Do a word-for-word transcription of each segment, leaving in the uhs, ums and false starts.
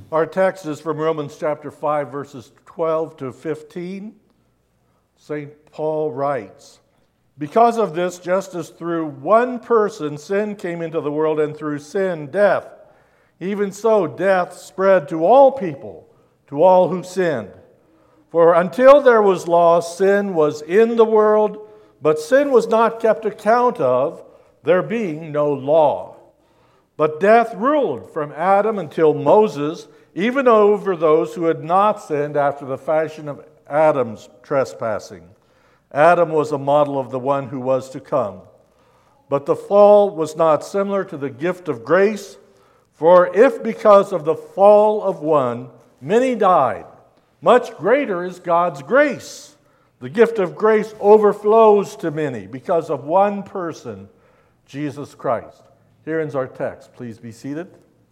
Our text is from Romans chapter five, verses twelve to fifteen. Saint Paul writes, "Because of this, just as through one person sin came into the world, and through sin death, even so death spread to all people, to all who sinned. For until there was law, sin was in the world, but sin was not kept account of, there being no law. But death ruled from Adam until Moses, even over those who had not sinned after the fashion of Adam's trespassing. Adam was a model of the one who was to come. But the fall was not similar to the gift of grace, for if because of the fall of one many died, much greater is God's grace. The gift of grace overflows to many because of one person, Jesus Christ." Here ends our text. Please be seated.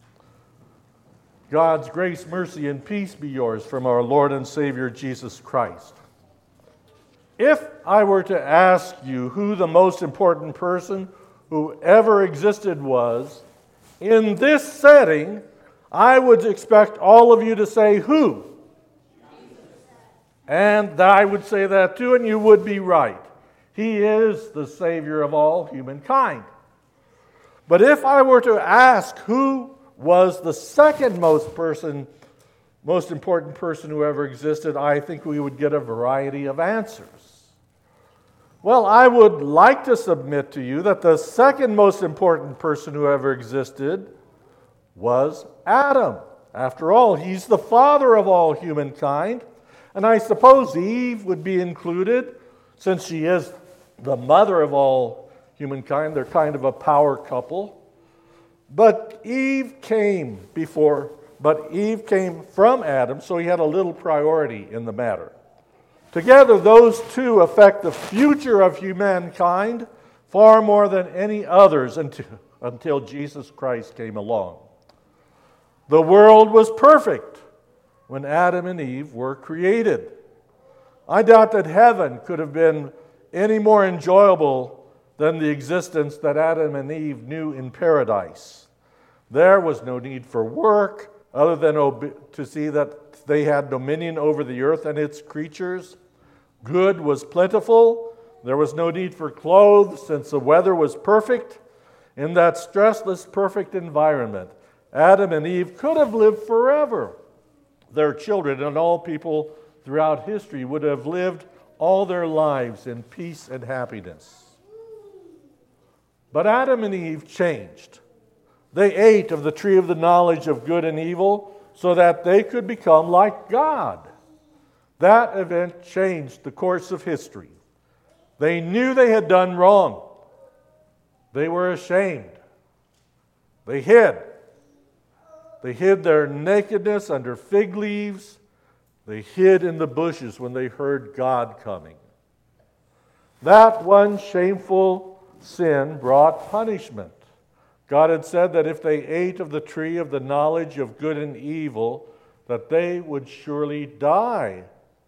God's grace, mercy, and peace be yours from our Lord and Savior Jesus Christ. If I were to ask you who the most important person who ever existed was, in this setting, I would expect all of you to say, "Who?" And I would say that too, and you would be right. He is the Savior of all humankind. But if I were to ask who was the second most person, most important person who ever existed, I think we would get a variety of answers. Well, I would like to submit to you that the second most important person who ever existed was Adam. After all, he's the father of all humankind. And I suppose Eve would be included, since she is the mother of all humankind. They're kind of a power couple. But Eve came before, but Eve came from Adam, so he had a little priority in the matter. Together, those two affect the future of humankind far more than any others until, until Jesus Christ came along. The world was perfect when Adam and Eve were created. I doubt that heaven could have been any more enjoyable than the existence that Adam and Eve knew in paradise. There was no need for work other than ob- to see that they had dominion over the earth and its creatures. Good was plentiful. There was no need for clothes since the weather was perfect. In that stressless, perfect environment, Adam and Eve could have lived forever. Their children and all people throughout history would have lived all their lives in peace and happiness. But Adam and Eve changed. They ate of the tree of the knowledge of good and evil so that they could become like God. That event changed the course of history. They knew they had done wrong. They were ashamed. They hid. They hid their nakedness under fig leaves. They hid in the bushes when they heard God coming. That one shameful sin brought punishment. God had said that if they ate of the tree of the knowledge of good and evil, that they would surely die.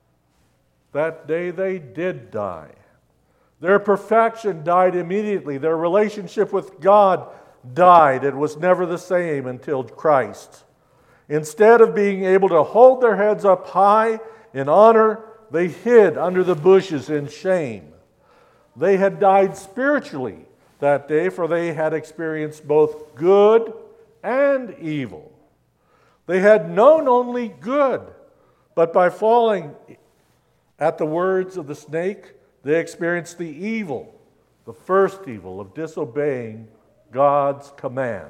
That day they did die. Their perfection died immediately. Their relationship with God died. It was never the same until Christ. Instead of being able to hold their heads up high in honor, they hid under the bushes in shame. They had died spiritually that day, for they had experienced both good and evil. They had known only good, but by falling at the words of the snake, they experienced the evil, the first evil of disobeying God's command.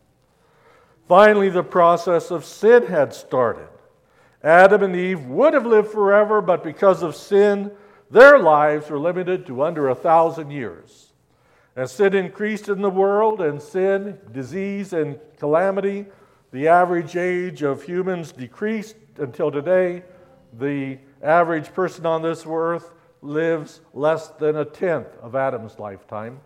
Finally, the process of sin had started. Adam and Eve would have lived forever, but because of sin, their lives were limited to under a thousand years. As sin increased in the world, and sin, disease, and calamity, the average age of humans decreased until today. The average person on this earth lives less than a tenth of Adam's lifetime.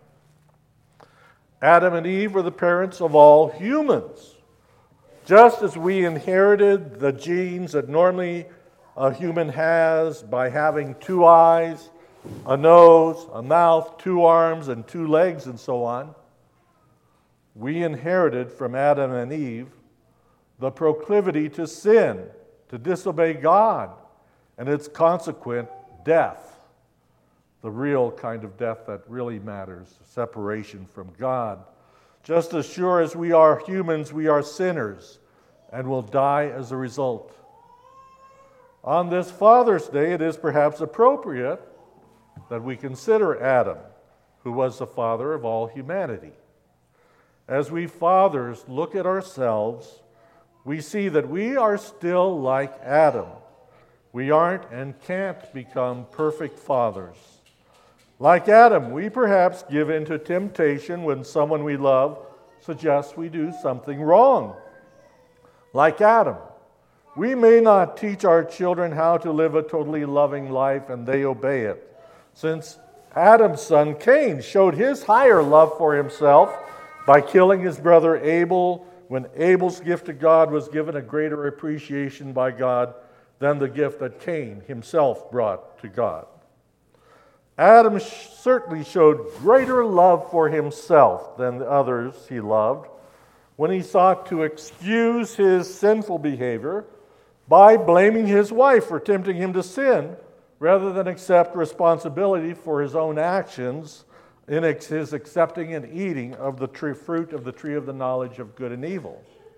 Adam and Eve were the parents of all humans. Just as we inherited the genes that normally a human has by having two eyes, a nose, a mouth, two arms, and two legs, and so on, we inherited from Adam and Eve the proclivity to sin, to disobey God, and its consequent death, the real kind of death that really matters, separation from God. Just as sure as we are humans, we are sinners and will die as a result. On this Father's Day, it is perhaps appropriate that we consider Adam, who was the father of all humanity. As we fathers look at ourselves, we see that we are still like Adam. We aren't and can't become perfect fathers. Like Adam, we perhaps give in to temptation when someone we love suggests we do something wrong. Like Adam, we may not teach our children how to live a totally loving life and they obey it, since Adam's son Cain showed his higher love for himself by killing his brother Abel when Abel's gift to God was given a greater appreciation by God than the gift that Cain himself brought to God. Adam certainly showed greater love for himself than the others he loved when he sought to excuse his sinful behavior by blaming his wife for tempting him to sin rather than accept responsibility for his own actions in his accepting and eating of the tree, fruit of the tree of the knowledge of good and evil.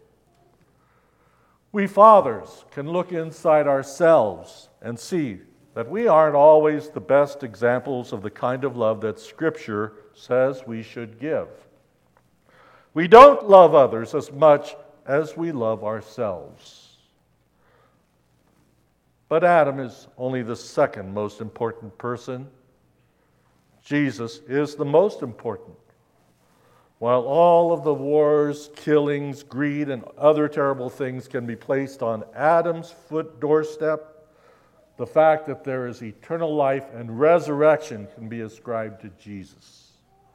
We fathers can look inside ourselves and see that we aren't always the best examples of the kind of love that Scripture says we should give. We don't love others as much as we love ourselves. But Adam is only the second most important person. Jesus is the most important. While all of the wars, killings, greed, and other terrible things can be placed on Adam's foot doorstep, the fact that there is eternal life and resurrection can be ascribed to Jesus.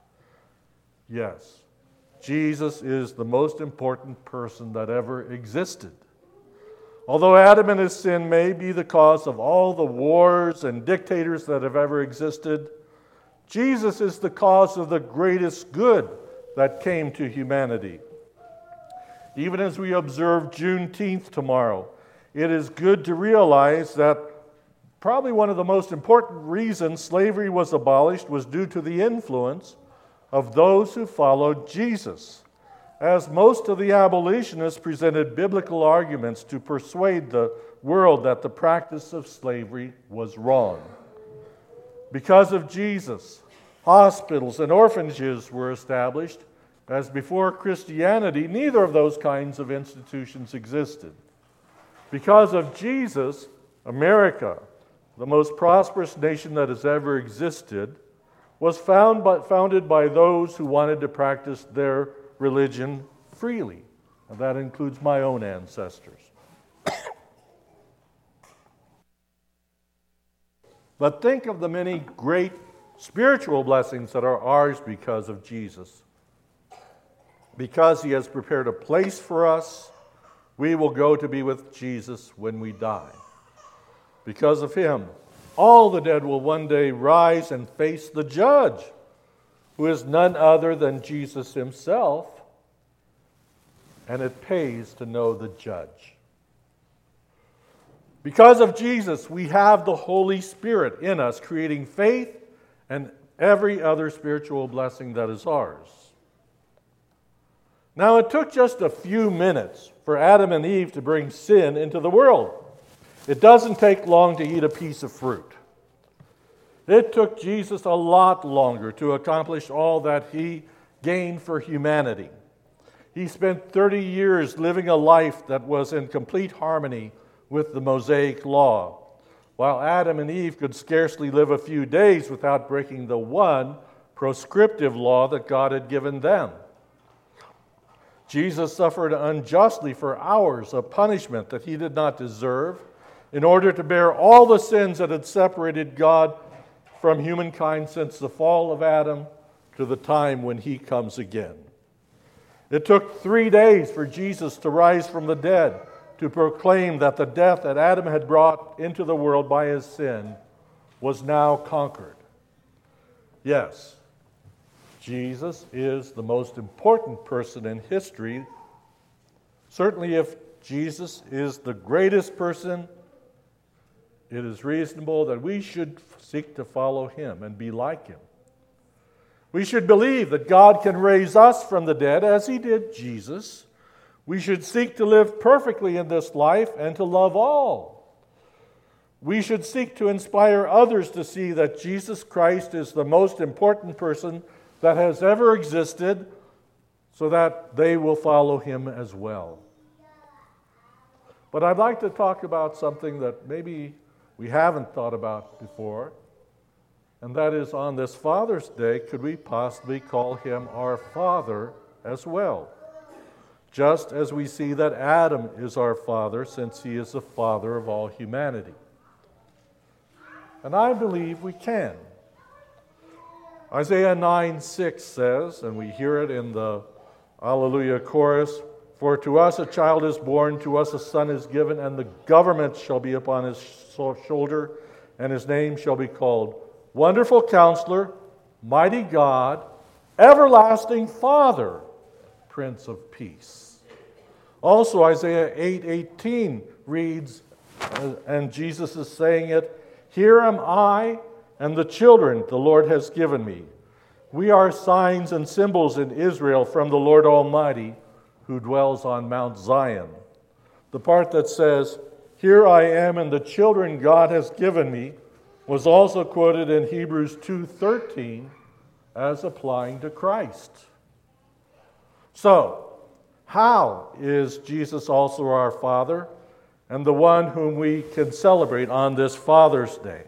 Yes, Jesus is the most important person that ever existed. Although Adam and his sin may be the cause of all the wars and dictators that have ever existed, Jesus is the cause of the greatest good that came to humanity. Even as we observe Juneteenth tomorrow, it is good to realize that probably one of the most important reasons slavery was abolished was due to the influence of those who followed Jesus, as most of the abolitionists presented biblical arguments to persuade the world that the practice of slavery was wrong. Because of Jesus, hospitals and orphanages were established, as before Christianity, neither of those kinds of institutions existed. Because of Jesus, America, the most prosperous nation that has ever existed, was found by, founded by those who wanted to practice their religion freely. And that includes my own ancestors. But think of the many great spiritual blessings that are ours because of Jesus. Because he has prepared a place for us, we will go to be with Jesus when we die. Because of him, all the dead will one day rise and face the judge, who is none other than Jesus himself, and it pays to know the judge. Because of Jesus, we have the Holy Spirit in us, creating faith and every other spiritual blessing that is ours. Now, it took just a few minutes for Adam and Eve to bring sin into the world. It doesn't take long to eat a piece of fruit. It took Jesus a lot longer to accomplish all that he gained for humanity. He spent thirty years living a life that was in complete harmony with the Mosaic law, while Adam and Eve could scarcely live a few days without breaking the one proscriptive law that God had given them. Jesus suffered unjustly for hours of punishment that he did not deserve in order to bear all the sins that had separated God from humankind since the fall of Adam to the time when he comes again. It took three days for Jesus to rise from the dead to proclaim that the death that Adam had brought into the world by his sin was now conquered. Yes, Jesus is the most important person in history. Certainly, if Jesus is the greatest person, it is reasonable that we should seek to follow him and be like him. We should believe that God can raise us from the dead as he did Jesus. We should seek to live perfectly in this life and to love all. We should seek to inspire others to see that Jesus Christ is the most important person that has ever existed, so that they will follow him as well. But I'd like to talk about something that maybe we haven't thought about before, and that is, on this Father's Day, could we possibly call him our Father as well? Just as we see that Adam is our father, since he is the father of all humanity. And I believe we can. Isaiah nine six says, and we hear it in the Alleluia chorus, "For to us a child is born, to us a son is given, and the government shall be upon his shoulder, and his name shall be called Wonderful Counselor, Mighty God, Everlasting Father, Prince of Peace." Also, Isaiah eight eighteen reads, and Jesus is saying it, "Here am I and the children the Lord has given me. We are signs and symbols in Israel from the Lord Almighty, who dwells on Mount Zion." The part that says, "Here I am and the children God has given me," was also quoted in Hebrews two thirteen as applying to Christ. So, how is Jesus also our Father and the one whom we can celebrate on this Father's Day?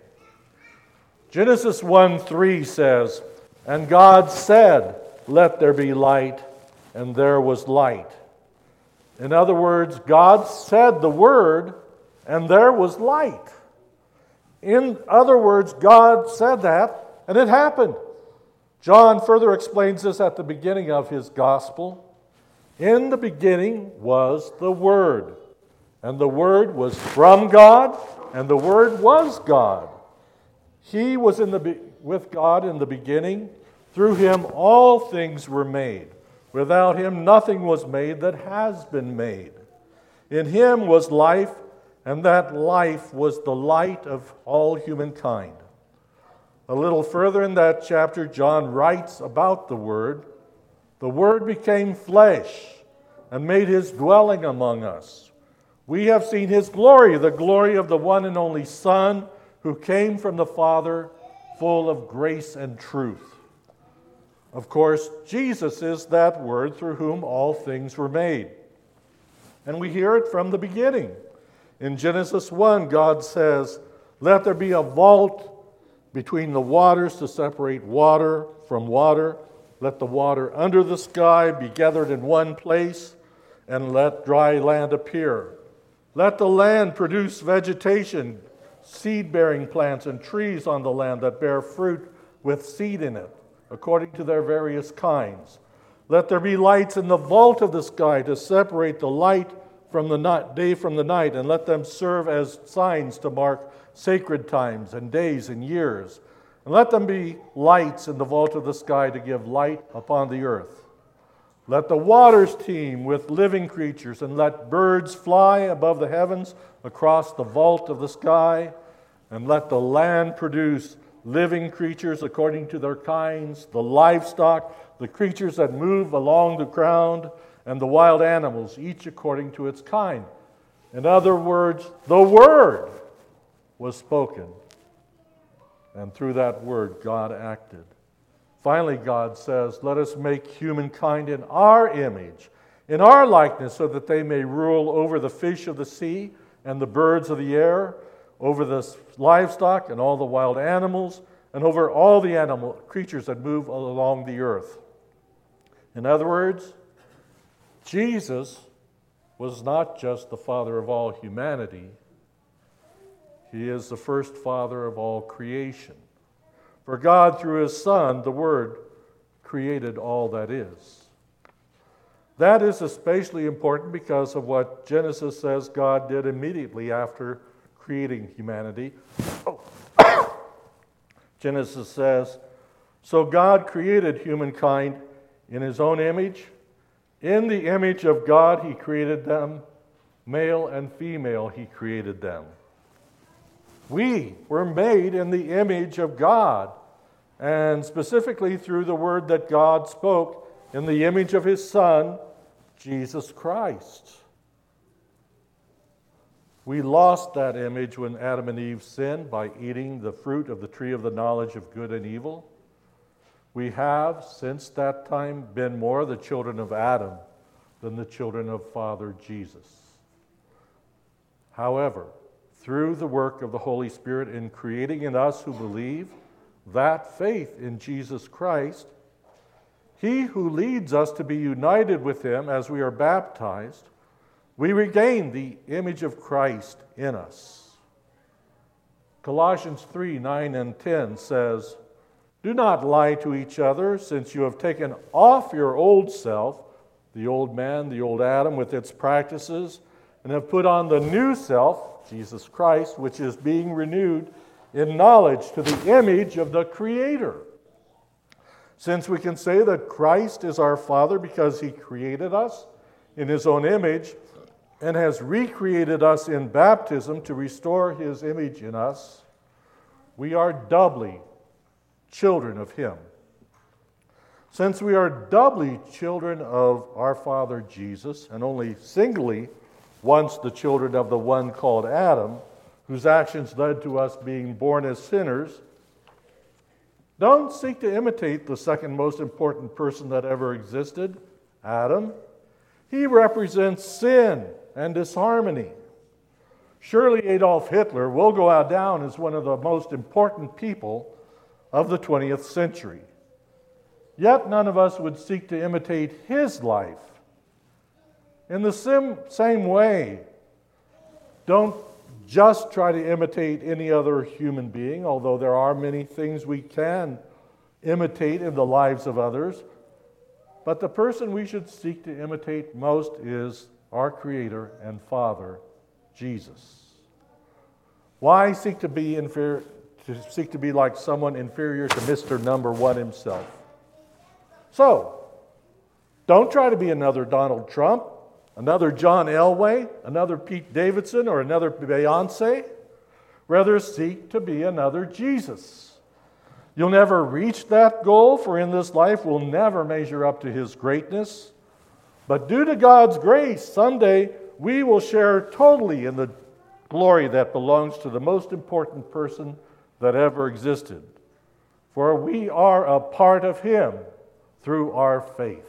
Genesis one three says, "And God said, 'Let there be light,' and there was light." In other words, God said the word, and there was light. In other words, God said that, and it happened. John further explains this at the beginning of his gospel. "In the beginning was the Word, and the Word was from God, and the Word was God. He was in the be- with God in the beginning. Through him all things were made. Without him nothing was made that has been made. In him was life, and that life was the light of all humankind." A little further in that chapter, John writes about the Word. "The Word became flesh and made his dwelling among us. We have seen his glory, the glory of the one and only Son, who came from the Father, full of grace and truth." Of course, Jesus is that Word through whom all things were made. And we hear it from the beginning. In Genesis one, God says, "Let there be a vault between the waters to separate water from water. Let the water under the sky be gathered in one place, and let dry land appear. Let the land produce vegetation, seed-bearing plants and trees on the land that bear fruit with seed in it, according to their various kinds. Let there be lights in the vault of the sky to separate the light from the night, day from the night, and let them serve as signs to mark sacred times and days and years. And let them be lights in the vault of the sky to give light upon the earth. Let the waters teem with living creatures, and let birds fly above the heavens across the vault of the sky. And let the land produce living creatures according to their kinds, the livestock, the creatures that move along the ground, and the wild animals, each according to its kind." In other words, the Word was spoken, and through that Word, God acted. Finally, God says, "Let us make humankind in our image, in our likeness, so that they may rule over the fish of the sea and the birds of the air, over the livestock and all the wild animals, and over all the animal creatures that move along the earth." In other words, Jesus was not just the Father of all humanity. He is the first Father of all creation. For God, through his Son, the Word, created all that is. That is especially important because of what Genesis says God did immediately after creating humanity. Oh. Genesis says, "So God created humankind in his own image. In the image of God he created them. Male and female, he created them. We were made in the image of God, and specifically through the word that God spoke in the image of his Son, Jesus Christ. We lost that image when Adam and Eve sinned by eating the fruit of the tree of the knowledge of good and evil. We have, since that time, been more the children of Adam than the children of Father Jesus. However, through the work of the Holy Spirit in creating in us who believe that faith in Jesus Christ, he who leads us to be united with him as we are baptized, we regain the image of Christ in us. Colossians three, nine and ten says, "Do not lie to each other, since you have taken off your old self," the old man, the old Adam with its practices, "and have put on the new self," Jesus Christ, "which is being renewed in knowledge to the image of the Creator." Since we can say that Christ is our Father because he created us in his own image and has recreated us in baptism to restore his image in us, we are doubly children of him. Since we are doubly children of our Father Jesus, and only singly once the children of the one called Adam, whose actions led to us being born as sinners, don't seek to imitate the second most important person that ever existed, Adam. He represents sin and disharmony. Surely Adolf Hitler will go out down as one of the most important people of the twentieth century. Yet none of us would seek to imitate his life. In the sim- same way, don't just try to imitate any other human being, although there are many things we can imitate in the lives of others. But the person we should seek to imitate most is our Creator and Father, Jesus. Why seek to be inferior, to seek to be like someone inferior to Mister Number One himself? So, don't try to be another Donald Trump, another John Elway, another Pete Davidson, or another Beyonce. Rather, seek to be another Jesus. You'll never reach that goal, for in this life we'll never measure up to his greatness. But due to God's grace, someday we will share totally in the glory that belongs to the most important person that ever existed. For we are a part of him through our faith.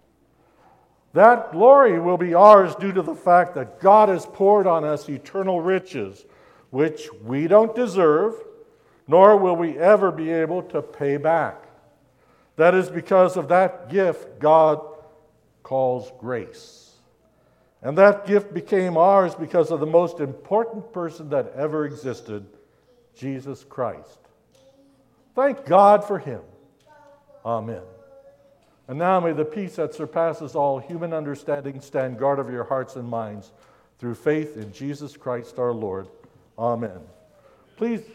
That glory will be ours due to the fact that God has poured on us eternal riches, which we don't deserve, nor will we ever be able to pay back. That is because of that gift God calls grace. And that gift became ours because of the most important person that ever existed, Jesus Christ. Thank God for him. Amen. And now may the peace that surpasses all human understanding stand guard over your hearts and minds through faith in Jesus Christ our Lord. Amen. Please